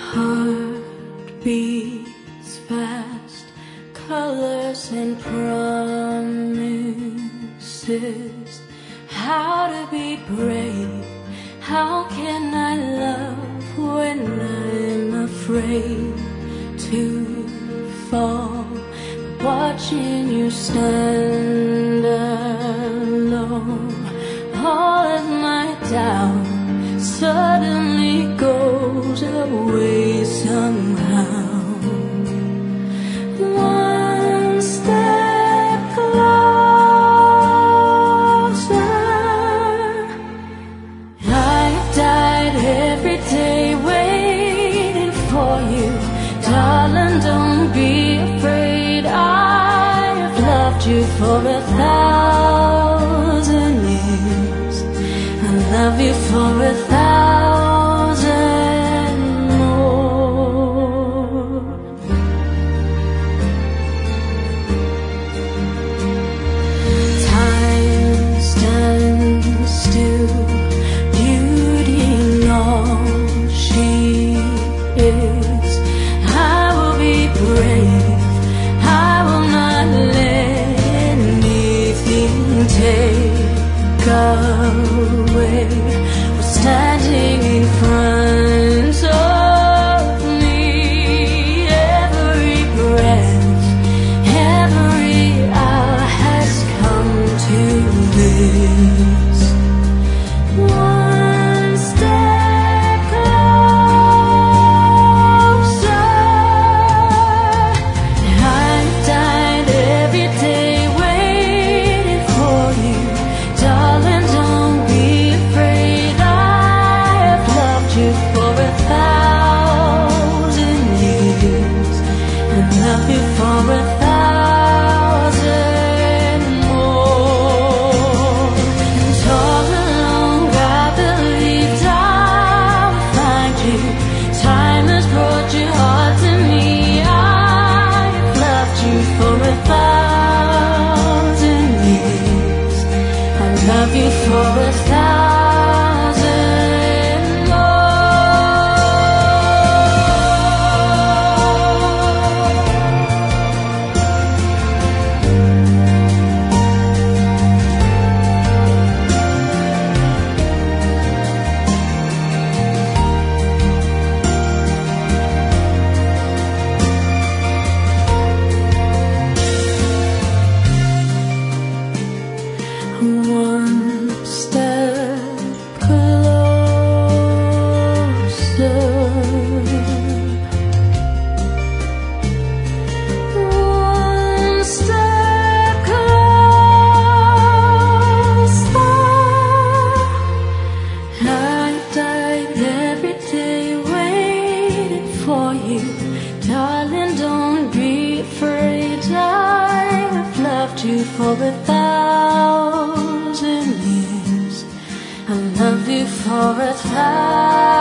Heart beats fast, colors and promises. How to be brave? How can I love when I'm afraid to fall? Watching you stand alone, all of my doubt suddenly goes away somehow. One step closer. I've died every day waiting for you. Darling, don't be afraid. I have loved you for 1,000 years. I love you for 1,000 more. Time stands still, beauty in all she is. I will be brave. I will not let anything take away. We're standing in front of me. Every breath, every hour has come to this. One step closer. I've died every day waiting for you. Darling, don't be afraid. I have loved you for 1,000 years. I love you for 1,000 more. And all along I believed I would find you. Time has brought your heart to me. I have loved you for 1,000 years. I love you for 1,000 One step closer. One step closer. I've died every day waiting for you. Darling, don't be afraid. I have loved you for 1,000 years. I love you for 1,000